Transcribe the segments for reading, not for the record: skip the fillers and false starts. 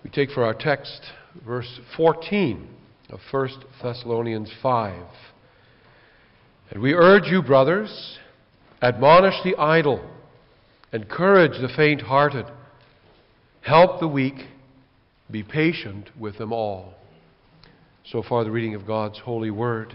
We take for our text verse 14 of 1 Thessalonians 5. And we urge you, brothers, admonish the idle, encourage the faint-hearted, help the weak, be patient with them all. So far, the reading of God's holy word.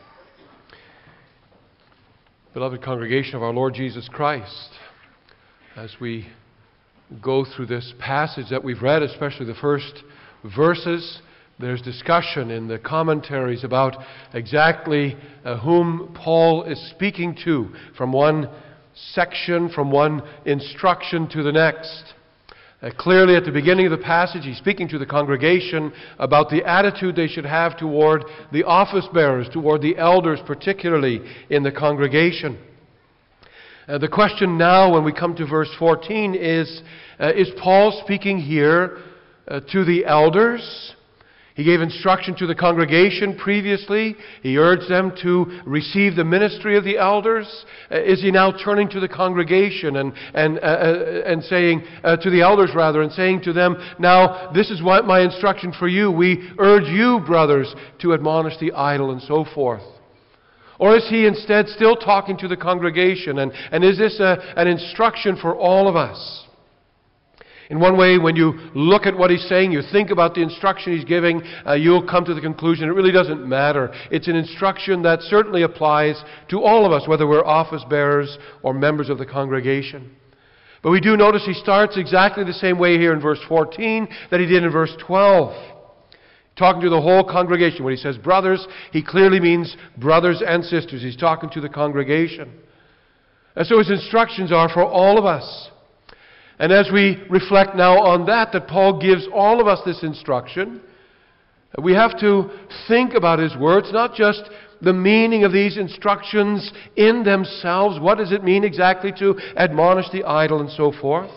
Beloved congregation of our Lord Jesus Christ, as we go through this passage that we've read, especially the first verses, there's discussion in the commentaries about exactly whom Paul is speaking to, from one section, from one instruction to the next. Clearly at the beginning of the passage, he's speaking to the congregation about the attitude they should have toward the office bearers, toward the elders, particularly in the congregation. The question now, when we come to verse 14, is Paul speaking here to the elders? He gave instruction to the congregation previously. He urged them to receive the ministry of the elders. Is he now turning to the congregation and saying to the elders rather, and saying to them, now this is what my instruction for you. We urge you, brothers, to admonish the idle and so forth. Or is he instead still talking to the congregation? And is this an instruction for all of us? In one way, when you look at what he's saying, you think about the instruction he's giving, you'll come to the conclusion it really doesn't matter. It's an instruction that certainly applies to all of us, whether we're office bearers or members of the congregation. But we do notice he starts exactly the same way here in verse 14 that he did in verse 12. Talking to the whole congregation. When he says brothers, he clearly means brothers and sisters. He's talking to the congregation. And so his instructions are for all of us. And as we reflect now on that Paul gives all of us this instruction, we have to think about his words, not just the meaning of these instructions in themselves. What does it mean exactly to admonish the idle and so forth?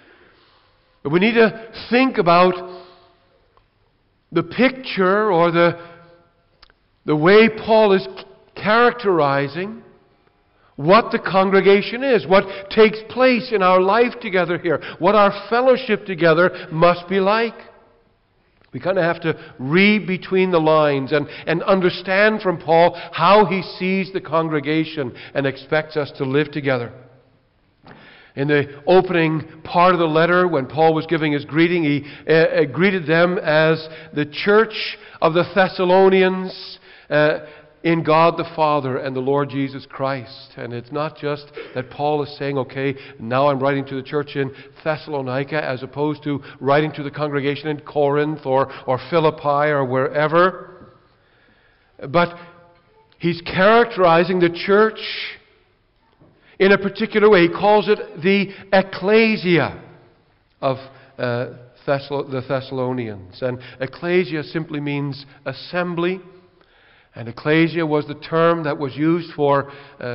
But we need to think about the picture or the way Paul is characterizing what the congregation is, what takes place in our life together here, what our fellowship together must be like. We kind of have to read between the lines and understand from Paul how he sees the congregation and expects us to live together. In the opening part of the letter, when Paul was giving his greeting, he greeted them as the church of the Thessalonians in God the Father and the Lord Jesus Christ. And it's not just that Paul is saying, okay, now I'm writing to the church in Thessalonica, as opposed to writing to the congregation in Corinth or Philippi or wherever. But he's characterizing the church in a particular way. He calls it the ecclesia of the Thessalonians. And ecclesia simply means assembly. And ecclesia was the term that was used for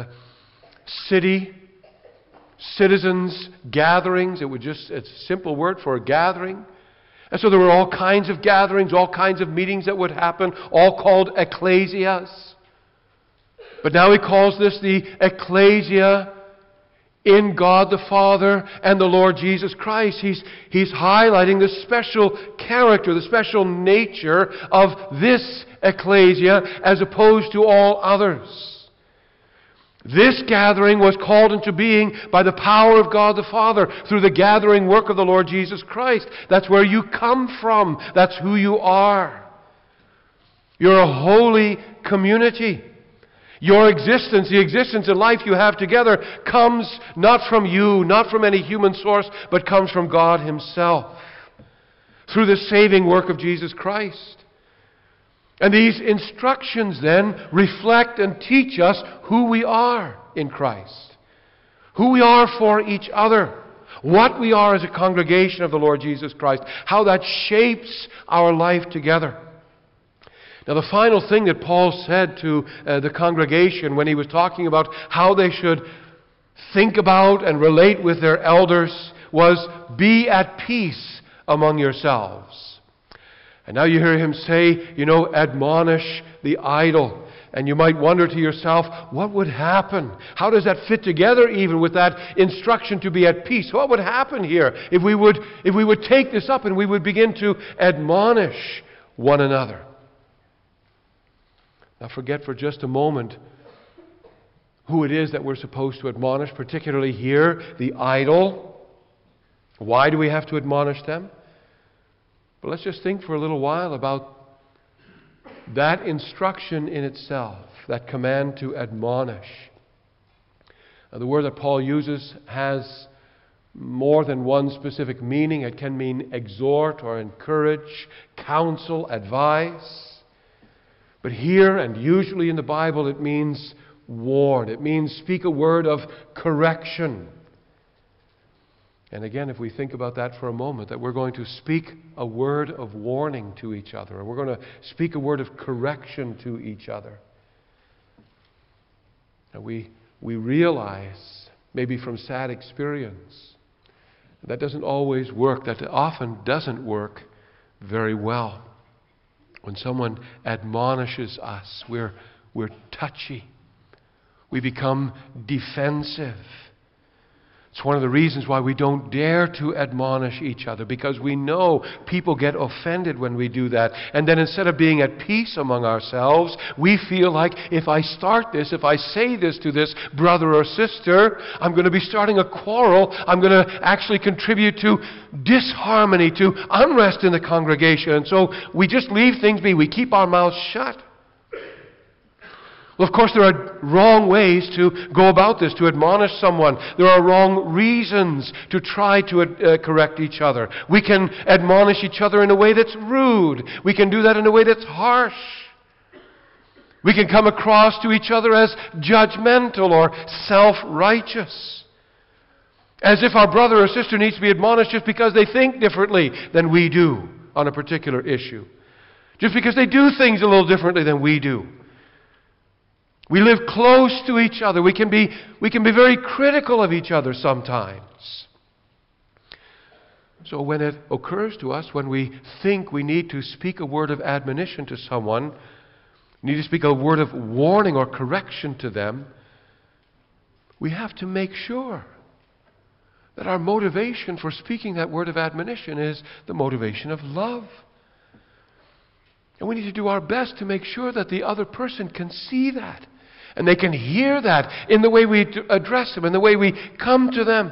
citizens' gatherings. It's a simple word for a gathering. And so there were all kinds of gatherings, all kinds of meetings that would happen, all called ecclesias. But now he calls this the ecclesia in God the Father and the Lord Jesus Christ. He's highlighting the special character, the special nature of this ecclesia as opposed to all others. This gathering was called into being by the power of God the Father through the gathering work of the Lord Jesus Christ. That's where you come from. That's who you are. You're a holy community. Your existence, the existence and life you have together, comes not from you, not from any human source, but comes from God Himself through the saving work of Jesus Christ. And these instructions then reflect and teach us who we are in Christ, who we are for each other, what we are as a congregation of the Lord Jesus Christ, how that shapes our life together. Now, the final thing that Paul said to the congregation when he was talking about how they should think about and relate with their elders was, be at peace among yourselves. And now you hear him say, admonish the idle. And you might wonder to yourself, what would happen? How does that fit together even with that instruction to be at peace? What would happen here if we would take this up and we would begin to admonish one another? Now forget for just a moment who it is that we're supposed to admonish, particularly here, the idle. Why do we have to admonish them? But let's just think for a little while about that instruction in itself, that command to admonish. Now, the word that Paul uses has more than one specific meaning. It can mean exhort or encourage, counsel, advise. But here and usually in the Bible it means warn. It means speak a word of correction. And again, if we think about that for a moment, that we're going to speak a word of warning to each other, and we're going to speak a word of correction to each other. And we realize, maybe from sad experience, that doesn't always work, that often doesn't work very well. When someone admonishes us, we're touchy. We become defensive. It's one of the reasons why we don't dare to admonish each other, because we know people get offended when we do that. And then instead of being at peace among ourselves, we feel like if I start this, if I say this to this brother or sister, I'm going to be starting a quarrel. I'm going to actually contribute to disharmony, to unrest in the congregation. And so we just leave things be. We keep our mouths shut. Well, of course, there are wrong ways to go about this, to admonish someone. There are wrong reasons to try to correct each other. We can admonish each other in a way that's rude. We can do that in a way that's harsh. We can come across to each other as judgmental or self-righteous, as if our brother or sister needs to be admonished just because they think differently than we do on a particular issue, just because they do things a little differently than we do. We live close to each other. We can be very critical of each other sometimes. So when it occurs to us, when we think we need to speak a word of admonition to someone, need to speak a word of warning or correction to them, we have to make sure that our motivation for speaking that word of admonition is the motivation of love. And we need to do our best to make sure that the other person can see that. And they can hear that in the way we address them, in the way we come to them.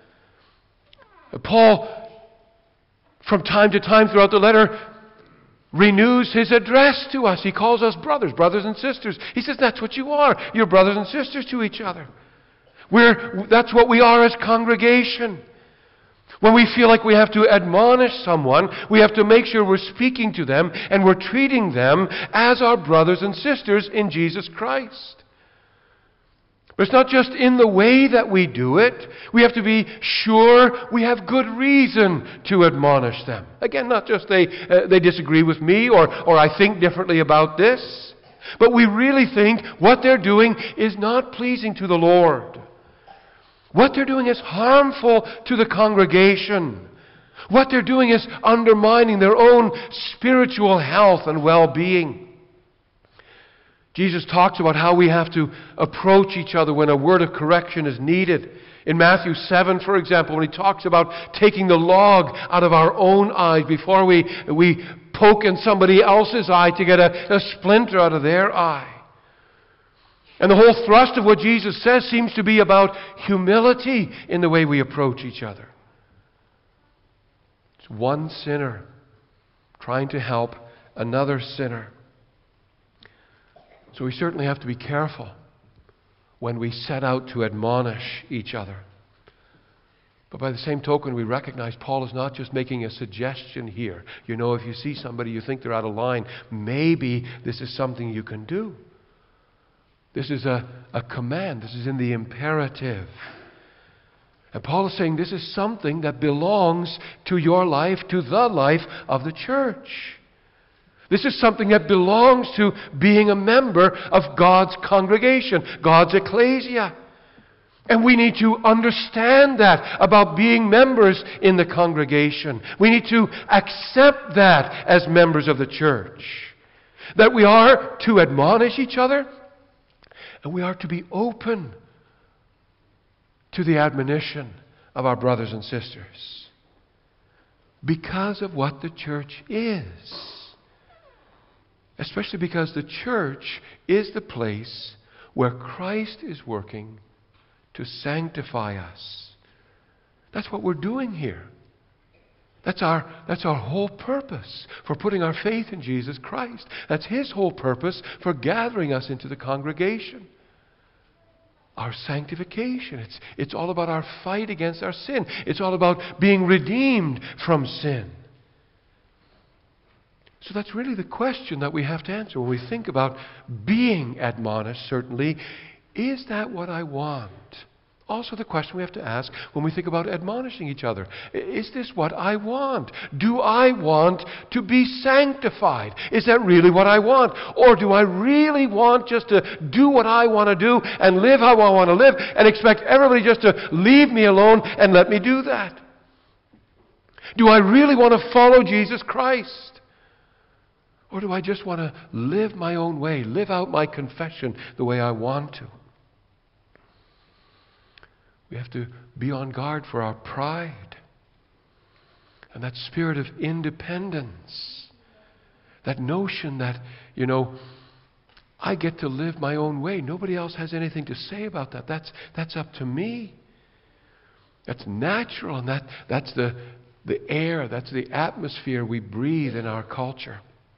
Paul, from time to time throughout the letter, renews his address to us. He calls us brothers and sisters. He says that's what you are. You're brothers and sisters to each other. That's what we are as congregation. When we feel like we have to admonish someone, we have to make sure we're speaking to them and we're treating them as our brothers and sisters in Jesus Christ. But it's not just in the way that we do it. We have to be sure we have good reason to admonish them. Again, not just they disagree with me or I think differently about this. But we really think what they're doing is not pleasing to the Lord. What they're doing is harmful to the congregation. What they're doing is undermining their own spiritual health and well-being. Jesus talks about how we have to approach each other when a word of correction is needed. In Matthew 7, for example, when he talks about taking the log out of our own eyes before we poke in somebody else's eye to get a splinter out of their eye. And the whole thrust of what Jesus says seems to be about humility in the way we approach each other. It's one sinner trying to help another sinner. So we certainly have to be careful when we set out to admonish each other. But by the same token, we recognize Paul is not just making a suggestion here. You know, if you see somebody you think they're out of line, maybe this is something you can do. This is a command. This is in the imperative. And Paul is saying this is something that belongs to your life, to the life of the church. This is something that belongs to being a member of God's congregation, God's ecclesia. And we need to understand that about being members in the congregation. We need to accept that as members of the church. That we are to admonish each other, And we are to be open to the admonition of our brothers and sisters because of what the church is. Especially because the church is the place where Christ is working to sanctify us. That's what we're doing here. That's our whole purpose for putting our faith in Jesus Christ. That's His whole purpose for gathering us into the congregation. Our sanctification. It's all about our fight against our sin. It's all about being redeemed from sin. So that's really the question that we have to answer when we think about being admonished, certainly. Is that what I want? Also the question we have to ask when we think about admonishing each other. Is this what I want? Do I want to be sanctified? Is that really what I want? Or do I really want just to do what I want to do and live how I want to live and expect everybody just to leave me alone and let me do that? Do I really want to follow Jesus Christ? Or do I just want to live my own way, live out my confession the way I want to? We have to be on guard for our pride and that spirit of independence. That notion that, I get to live my own way. Nobody else has anything to say about that. That's up to me. That's natural, and that's the air, that's the atmosphere we breathe in our culture.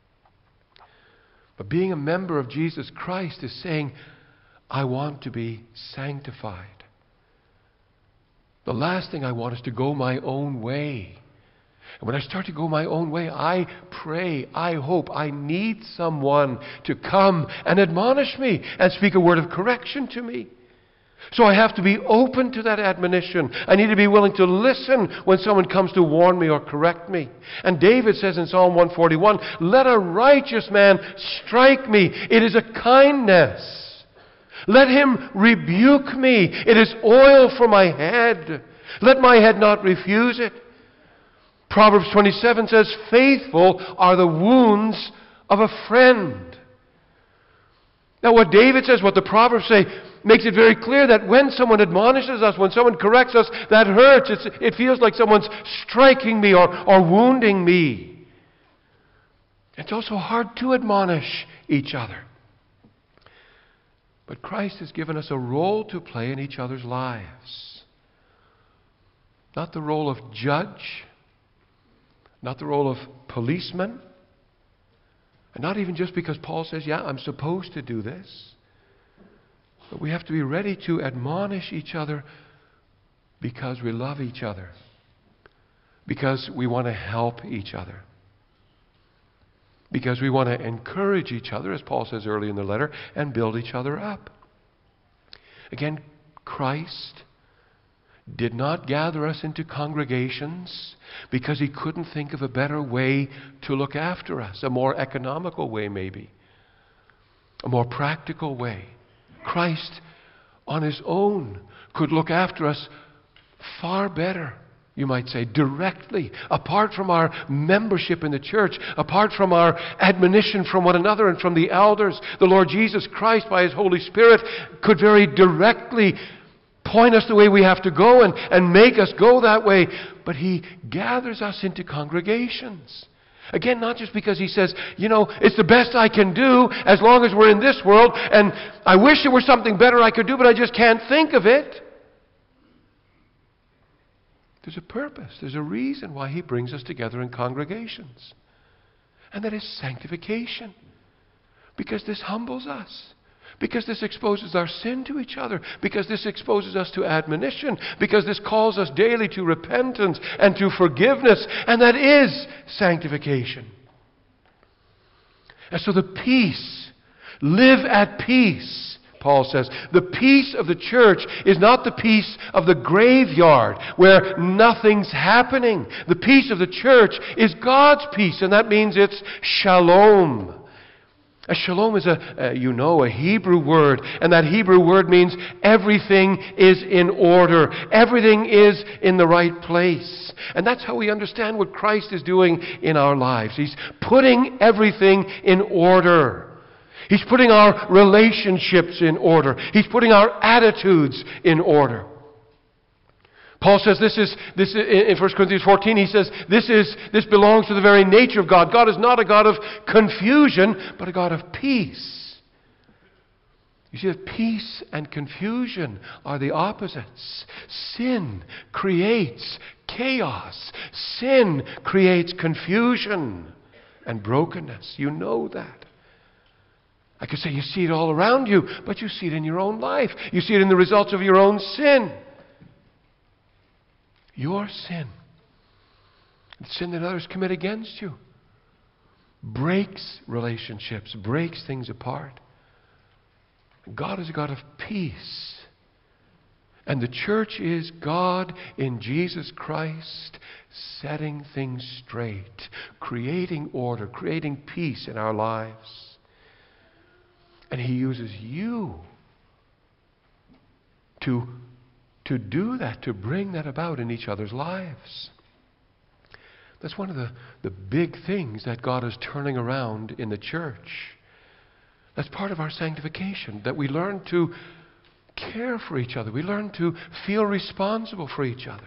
But being a member of Jesus Christ is saying, I want to be sanctified. The last thing I want is to go my own way. And when I start to go my own way, I pray, I hope, I need someone to come and admonish me and speak a word of correction to me. So I have to be open to that admonition. I need to be willing to listen when someone comes to warn me or correct me. And David says in Psalm 141, let a righteous man strike me. It is a kindness. Let him rebuke me. It is oil for my head. Let my head not refuse it. Proverbs 27 says, faithful are the wounds of a friend. Now what David says, what the Proverbs say, makes it very clear that when someone admonishes us, when someone corrects us, that hurts. It feels like someone's striking me or wounding me. It's also hard to admonish each other. But Christ has given us a role to play in each other's lives. Not the role of judge, not the role of policeman, and not even just because Paul says, yeah, I'm supposed to do this. But we have to be ready to admonish each other because we love each other, because we want to help each other, because we want to encourage each other, as Paul says early in the letter, and build each other up. Again, Christ did not gather us into congregations because He couldn't think of a better way to look after us, a more economical way maybe, a more practical way. Christ on His own could look after us far better, you might say, directly, apart from our membership in the church, apart from our admonition from one another and from the elders. The Lord Jesus Christ, by His Holy Spirit, could very directly point us the way we have to go and make us go that way. But He gathers us into congregations. Again, not just because He says, it's the best I can do as long as we're in this world, and I wish there were something better I could do, but I just can't think of it. There's a purpose. There's a reason why He brings us together in congregations. And that is sanctification. Because this humbles us. Because this exposes our sin to each other. Because this exposes us to admonition. Because this calls us daily to repentance and to forgiveness. And that is sanctification. And so the peace, live at peace, Paul says. The peace of the church is not the peace of the graveyard where nothing's happening. The peace of the church is God's peace, and that means it's shalom. A shalom is a Hebrew word, and that Hebrew word means everything is in order. Everything is in the right place. And that's how we understand what Christ is doing in our lives. He's putting everything in order. He's putting our relationships in order. He's putting our attitudes in order. Paul says this in 1 Corinthians 14, he says, this belongs to the very nature of God. God is not a God of confusion, but a God of peace. You see that peace and confusion are the opposites. Sin creates chaos. Sin creates confusion and brokenness. You know that. I could say you see it all around you, but you see it in your own life. You see it in the results of your own sin. Your sin, the sin that others commit against you, breaks relationships, breaks things apart. God is a God of peace. And the church is God in Jesus Christ setting things straight, creating order, creating peace in our lives. And He uses you to do that, to bring that about in each other's lives. That's one of the big things that God is turning around in the church. That's part of our sanctification, that we learn to care for each other. We learn to feel responsible for each other.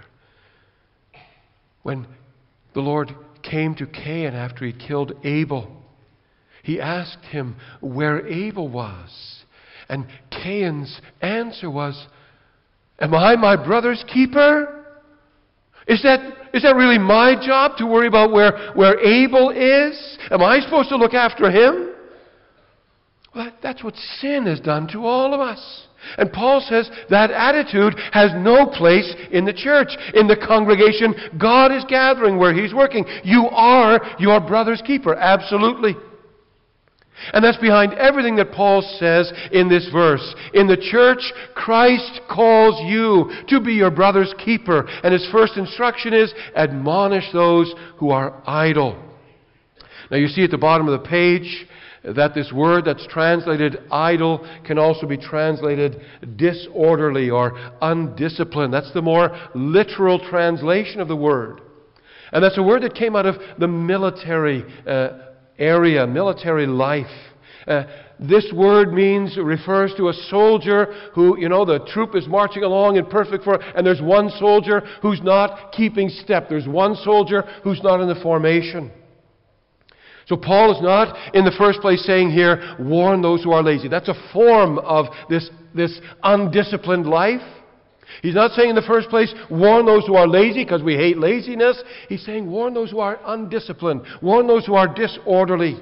When the Lord came to Cain after he killed Abel, He asked him where Abel was. And Cain's answer was, "Am I my brother's keeper? Is that really my job to worry about where Abel is? Am I supposed to look after him?" Well, that's what sin has done to all of us. And Paul says that attitude has no place in the church, in the congregation God is gathering, where He's working. You are your brother's keeper, absolutely. And that's behind everything that Paul says in this verse. In the church, Christ calls you to be your brother's keeper. And His first instruction is, admonish those who are idle. Now you see at the bottom of the page that this word that's translated idle can also be translated disorderly or undisciplined. That's the more literal translation of the word. And that's a word that came out of the military area, military life. This word refers to a soldier who, the troop is marching along in perfect form, and there's one soldier who's not keeping step. There's one soldier who's not in the formation. So Paul is not, in the first place, saying here, warn those who are lazy. That's a form of this undisciplined life. He's not saying in the first place, warn those who are lazy, because we hate laziness. He's saying, warn those who are undisciplined. Warn those who are disorderly.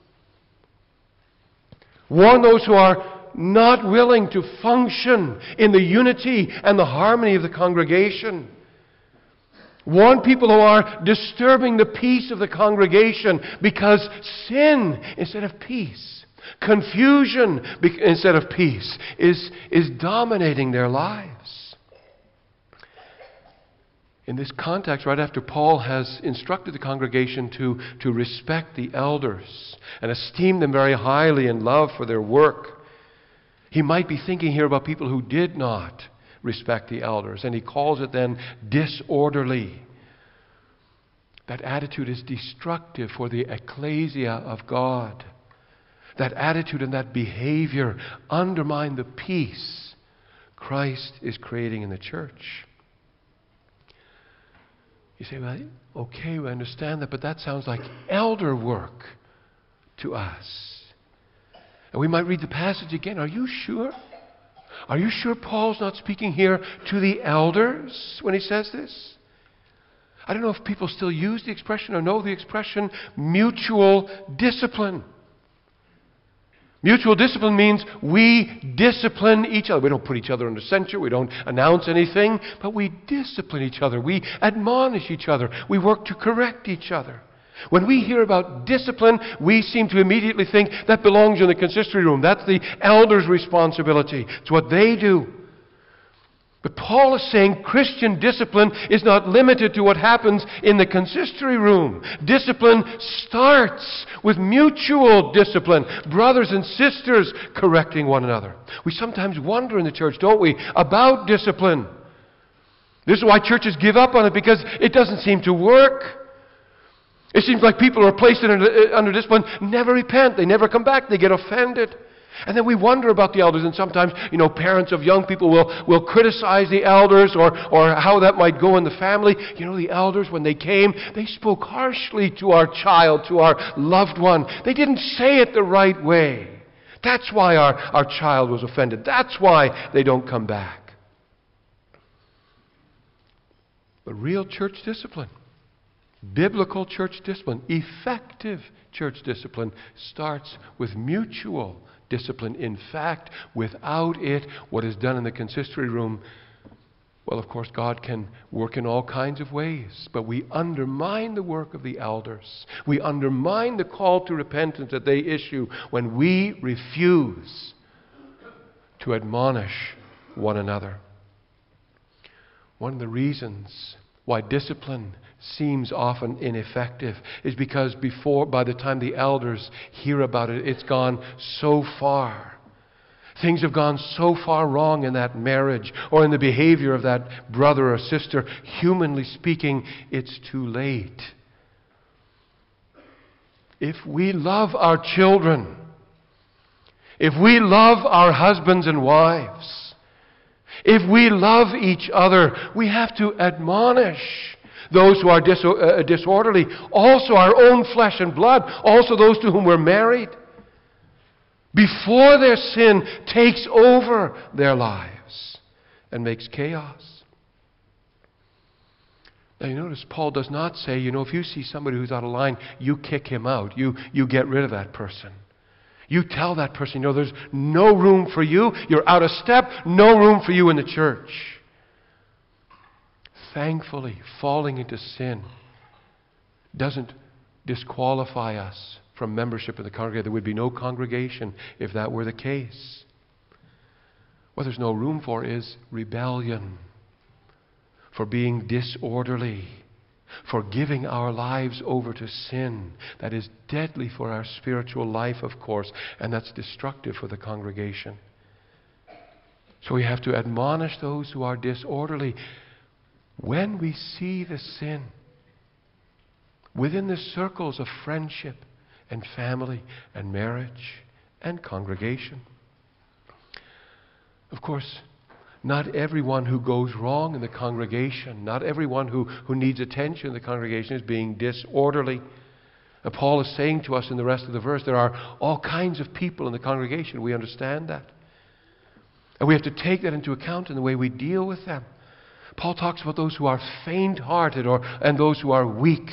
Warn those who are not willing to function in the unity and the harmony of the congregation. Warn people who are disturbing the peace of the congregation, because sin instead of peace, confusion instead of peace is dominating their lives. In this context, right after Paul has instructed the congregation to respect the elders and esteem them very highly in love for their work, he might be thinking here about people who did not respect the elders, and he calls it then disorderly. That attitude is destructive for the ecclesia of God. That attitude and that behavior undermine the peace Christ is creating in the church. You say, well, okay, we understand that, but that sounds like elder work to us. And we might read the passage again. Are you sure? Are you sure Paul's not speaking here to the elders when he says this? I don't know if people still use the expression or know the expression mutual discipline. Mutual discipline means we discipline each other. We don't put each other under censure. We don't announce anything. But we discipline each other. We admonish each other. We work to correct each other. When we hear about discipline, we seem to immediately think that belongs in the consistory room. That's the elders' responsibility. It's what they do. But Paul is saying Christian discipline is not limited to what happens in the consistory room. Discipline starts with mutual discipline. Brothers and sisters correcting one another. We sometimes wonder in the church, don't we, about discipline. This is why churches give up on it, because it doesn't seem to work. It seems like people who are placed under discipline never repent. They never come back. They get offended. And then we wonder about the elders, and sometimes, parents of young people will criticize the elders or how that might go in the family. The elders, when they came, they spoke harshly to our child, to our loved one. They didn't say it the right way. That's why our child was offended. That's why they don't come back. But real church discipline, biblical church discipline, effective church discipline starts with mutual discipline. In fact, without it, what is done in the consistory room, well, of course, God can work in all kinds of ways, but we undermine the work of the elders. We undermine the call to repentance that they issue when we refuse to admonish one another. One of the reasons why discipline seems often ineffective is because by the time the elders hear about it, it's gone so far. Things have gone so far wrong in that marriage or in the behavior of that brother or sister. Humanly speaking, it's too late. If we love our children, if we love our husbands and wives, if we love each other, we have to admonish those who are disorderly, also our own flesh and blood, also those to whom we're married, before their sin takes over their lives and makes chaos. Now you notice Paul does not say, if you see somebody who's out of line, you kick him out. You get rid of that person. You tell that person, there's no room for you. You're out of step. No room for you in the church. Thankfully, falling into sin doesn't disqualify us from membership in the congregation. There would be no congregation if that were the case. What there's no room for is rebellion, for being disorderly, for giving our lives over to sin. That is deadly for our spiritual life, of course, and that's destructive for the congregation. So we have to admonish those who are disorderly when we see the sin within the circles of friendship and family and marriage and congregation. Of course, not everyone who goes wrong in the congregation, not everyone who needs attention in the congregation is being disorderly. Paul is saying to us in the rest of the verse, there are all kinds of people in the congregation. We understand that. And we have to take that into account in the way we deal with them. Paul talks about those who are faint-hearted and those who are weak.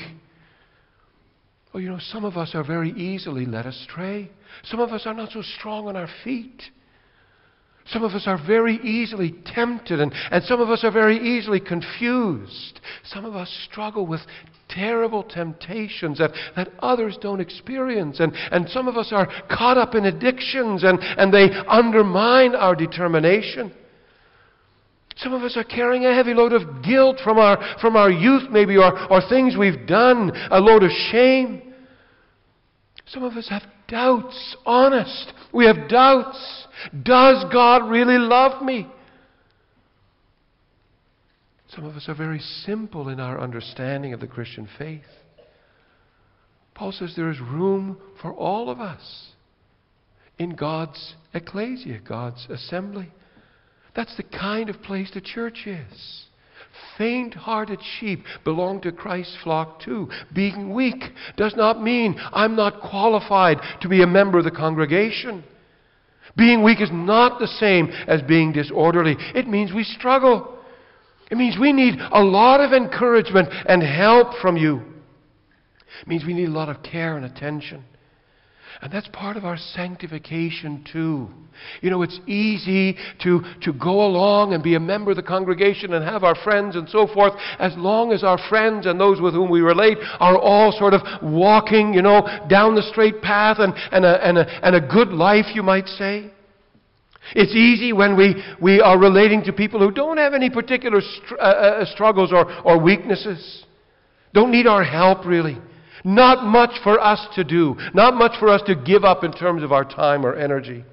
Some of us are very easily led astray. Some of us are not so strong on our feet. Some of us are very easily tempted, and some of us are very easily confused. Some of us struggle with terrible temptations that others don't experience. And some of us are caught up in addictions, and they undermine our determination. Some of us are carrying a heavy load of guilt from our youth maybe, or things we've done, a load of shame. Some of us have doubts, honest. We have doubts. Does God really love me? Some of us are very simple in our understanding of the Christian faith. Paul says there is room for all of us in God's ecclesia, God's assembly. That's the kind of place the church is. Faint-hearted sheep belong to Christ's flock too. Being weak does not mean I'm not qualified to be a member of the congregation. Being weak is not the same as being disorderly. It means we struggle. It means we need a lot of encouragement and help from you. It means we need a lot of care and attention. And that's part of our sanctification too. It's easy to go along and be a member of the congregation and have our friends and so forth, as long as our friends and those with whom we relate are all sort of walking, down the straight path and a good life, you might say. It's easy when we are relating to people who don't have any particular struggles or weaknesses. Don't need our help, really. Not much for us to do. Not much for us to give up in terms of our time or energy.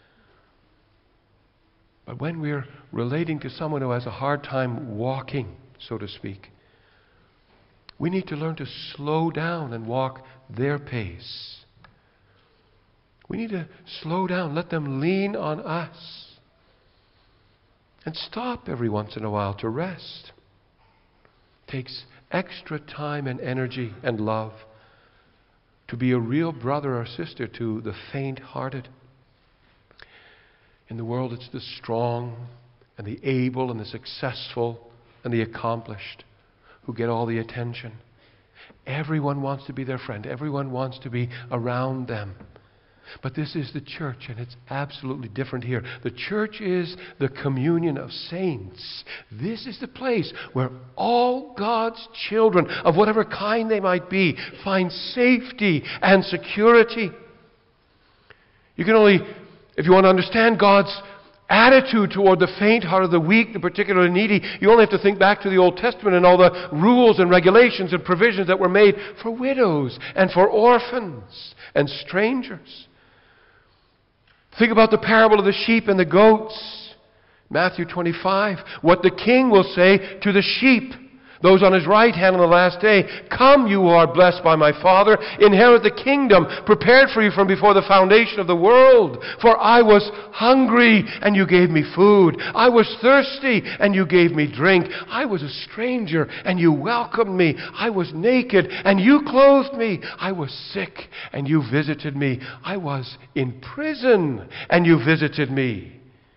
But when we're relating to someone who has a hard time walking, so to speak, We need to learn to slow down and walk their pace. We need to slow down, let them lean on us, and stop every once in a while to rest. It takes extra time and energy and love to be a real brother or sister to the faint-hearted. In the world, it's the strong and the able and the successful and the accomplished who get all the attention. Everyone wants to be their friend. Everyone wants to be around them. But this is the church, and it's absolutely different here. The church is the communion of saints. This is the place where all God's children, of whatever kind they might be, find safety and security. You can only, if you want to understand God's attitude toward the faint-hearted, the weak, the particularly needy, you only have to think back to the Old Testament and all the rules and regulations and provisions that were made for widows and for orphans and strangers. Think about the parable of the sheep and the goats. Matthew 25. What the king will say to the sheep, those on his right hand on the last day, "Come, you who are blessed by my Father, inherit the kingdom prepared for you from before the foundation of the world. For I was hungry, and you gave me food. I was thirsty, and you gave me drink. I was a stranger, and you welcomed me. I was naked, and you clothed me. I was sick, and you visited me. I was in prison, and you visited me.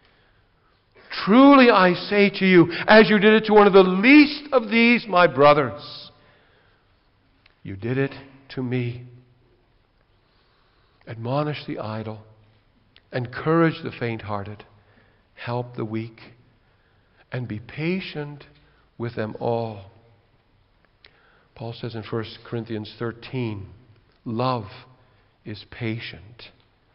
Truly I say to you, as you did it to one of the least of these, my brothers, you did it to me." Admonish the idle, encourage the faint-hearted, help the weak, and be patient with them all. Paul says in 1 Corinthians 13, love is patient.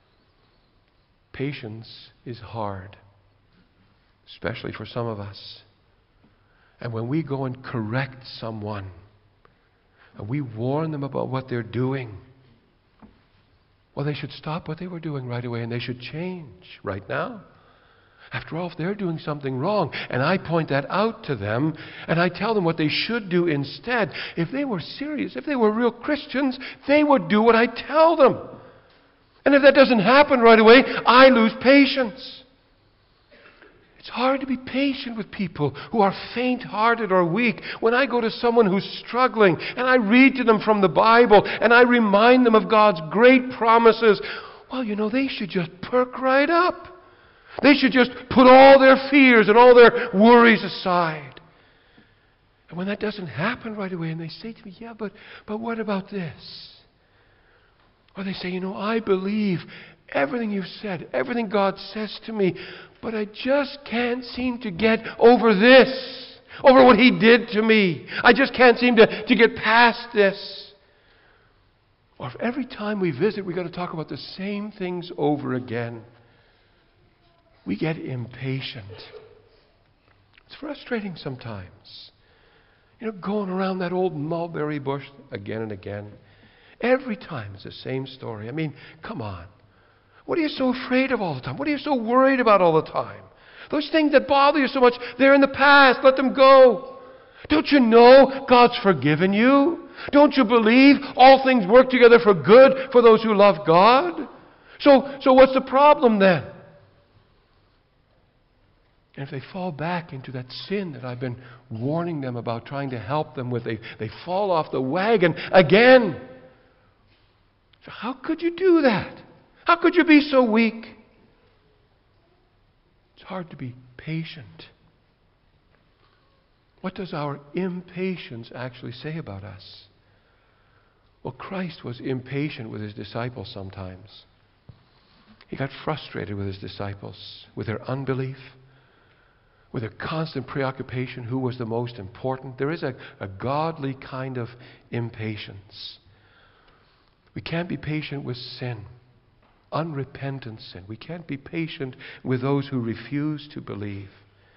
Patience is hard, especially for some of us. And when we go and correct someone, and we warn them about what they're doing, well, they should stop what they were doing right away, and they should change right now. After all, if they're doing something wrong, and I point that out to them, and I tell them what they should do instead, if they were serious, if they were real Christians, they would do what I tell them. And if that doesn't happen right away, I lose patience. It's hard to be patient with people who are faint-hearted or weak. When I go to someone who's struggling and I read to them from the Bible and I remind them of God's great promises, well, they should just perk right up. They should just put all their fears and all their worries aside. And when that doesn't happen right away and they say to me, "Yeah, but what about this?" Or they say, "I believe everything you've said, everything God says to me, but I just can't seem to get over this, over what He did to me. I just can't seem to get past this." Or if every time we visit, we've got to talk about the same things over again, we get impatient. It's frustrating sometimes. Going around that old mulberry bush again and again. Every time it's the same story. Come on. What are you so afraid of all the time? What are you so worried about all the time? Those things that bother you so much, they're in the past. Let them go. Don't you know God's forgiven you? Don't you believe all things work together for good for those who love God? So what's the problem then? And if they fall back into that sin that I've been warning them about, trying to help them with, they fall off the wagon again. So how could you do that? How could you be so weak? It's hard to be patient. What does our impatience actually say about us? Well, Christ was impatient with His disciples sometimes. He got frustrated with His disciples, with their unbelief, with their constant preoccupation who was the most important. There is a godly kind of impatience. We can't be patient with sin. Unrepentant sin. We can't be patient with those who refuse to believe.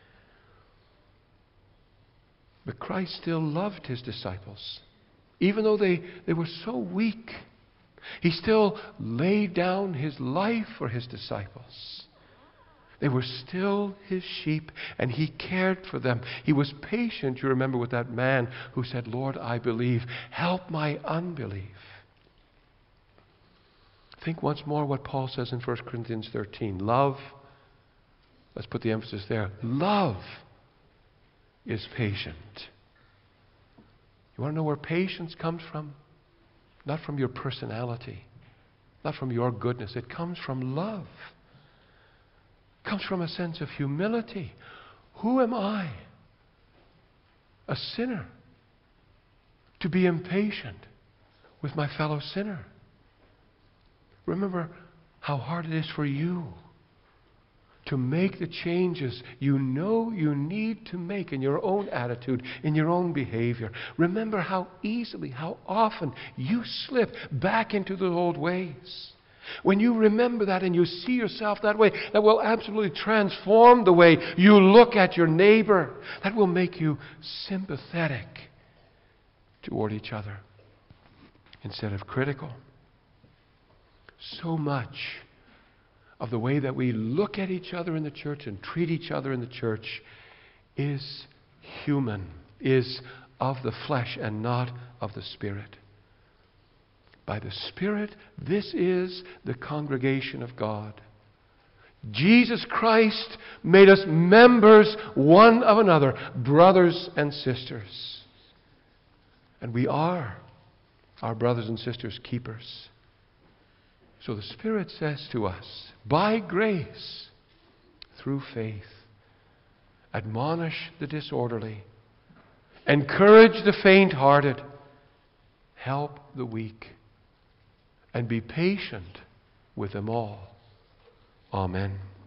But Christ still loved His disciples. Even though they were so weak, He still laid down His life for His disciples. They were still His sheep, and He cared for them. He was patient, you remember, with that man who said, Lord, I believe. Help my unbelief. Think once more what Paul says in 1 Corinthians 13. Love, let's put the emphasis there. Love is patient. You want to know where patience comes from? Not from your personality, not from your goodness. It comes from love. It comes from a sense of humility. Who am I, a sinner, to be impatient with my fellow sinner? Remember how hard it is for you to make the changes you know you need to make in your own attitude, in your own behavior. Remember how easily, how often you slip back into the old ways. When you remember that and you see yourself that way, that will absolutely transform the way you look at your neighbor. That will make you sympathetic toward each other instead of critical. So much of the way that we look at each other in the church and treat each other in the church is human, is of the flesh and not of the Spirit. By the Spirit, this is the congregation of God. Jesus Christ made us members one of another, brothers and sisters. And we are our brothers and sisters' keepers. So the Spirit says to us, by grace, through faith, admonish the disorderly, encourage the faint-hearted, help the weak, and be patient with them all. Amen.